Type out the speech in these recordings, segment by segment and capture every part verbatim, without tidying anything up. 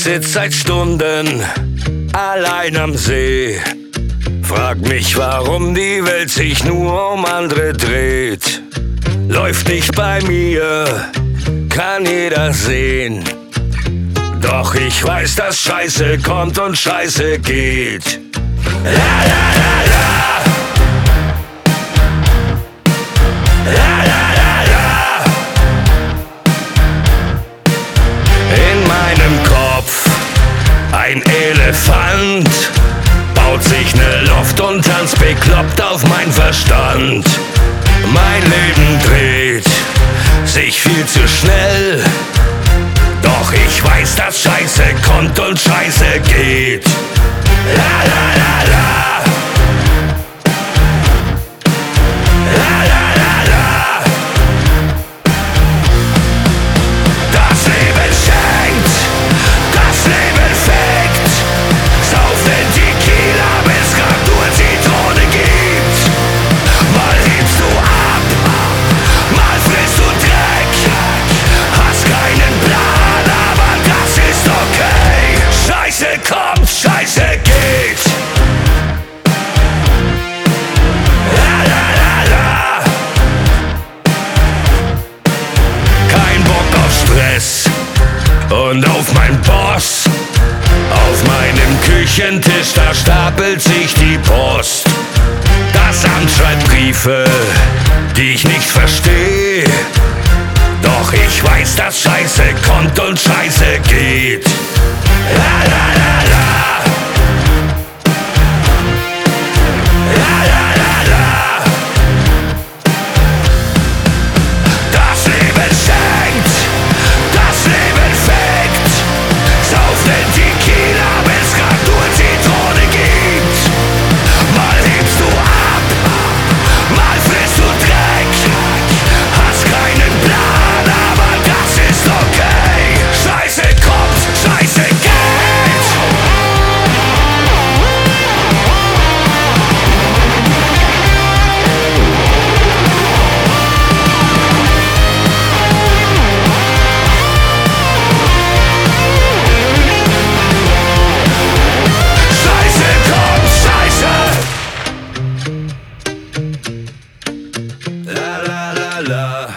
sitz seit Stunden allein am See. Frag mich, warum die Welt sich nur um andere dreht. Läuft nicht bei mir, kann jeder sehen. Doch ich weiß, dass Scheiße kommt und Scheiße geht. La la la la. La la la la. In meinem Kopf ein Elefant, baut sich ne Luft und tanzt bekloppt auf mein Verstand. Mein Leben dreht sich viel zu schnell, doch ich weiß, dass Scheiße kommt und Scheiße geht. La la la la. La la la la. Das Leben schenkt, das Leben fickt. Saufen Tequila, bis grad nur Zitrone gibt. Mal hebst du ab, mal frisst du Dreck. Hast keinen Plan, aber das ist okay. Scheiße kommt, Scheiße geht. La la la la. Kein Bock auf Stress und auf mein Boss. Auf meinem Küchentisch, da stapelt sich die Post. Das Amt schreibt Briefe, die ich nicht verstehe. Doch ich weiß, dass Scheiße kommt und Scheiße geht. La la la la. La la la la. Das Leben schenkt, das Leben fickt. Saufen Tequila, bis grad nur Zitrone gibt. Mal hebst du ab, mal frisst du Dreck. Hast keinen Plan, aber das ist okay. Scheiße kommt, Scheiße geht. Scheiße kommt, Scheiße. La la la la.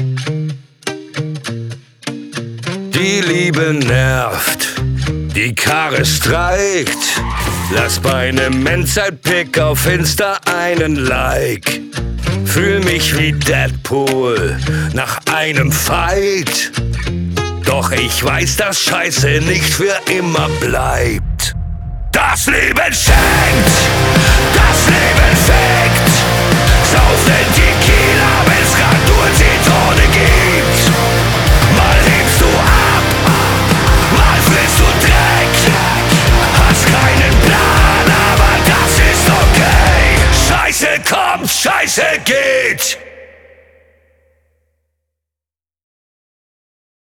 Die Liebe nervt, die Karre streikt. Lass bei nem Endzeitpick auf Insta einen Like. Fühl mich wie Deadpool nach einem Fight. Doch ich weiß, dass Scheiße nicht für immer bleibt. Das Leben schenkt, das Leben fickt. Saufen Tequila, wenn's grad nur Zitrone gibt. Mal hebst du ab, mal frisst du Dreck. Hast keinen Plan, aber das ist okay. Scheiße kommt, Scheiße geht.